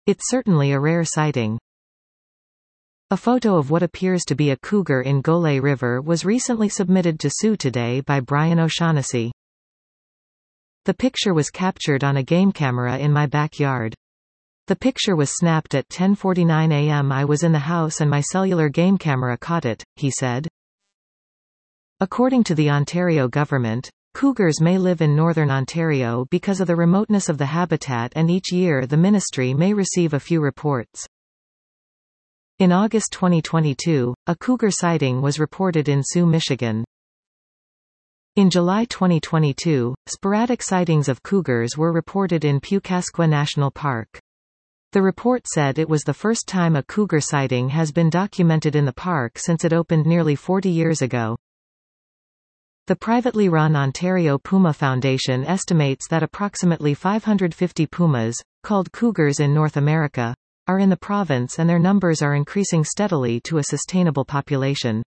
It's certainly a rare sighting. A photo of what appears to be a cougar in Gole River was recently submitted to Sue Today by Brian O'Shaughnessy. The picture was captured on a game camera in my backyard. The picture was snapped at 10:49 a.m. I was in the house and my cellular game camera caught it, he said. According to the Ontario government, cougars may live in northern Ontario because of the remoteness of the habitat, and each year the ministry may receive a few reports. In August 2022, a cougar sighting was reported in Sioux, Michigan. In July 2022, sporadic sightings of cougars were reported in Pawhuasca National Park. The report said it was the first time a cougar sighting has been documented in the park since it opened nearly 40 years ago. The privately run Ontario Puma Foundation estimates that approximately 550 pumas, called cougars in North America, are in the province, and their numbers are increasing steadily to a sustainable population.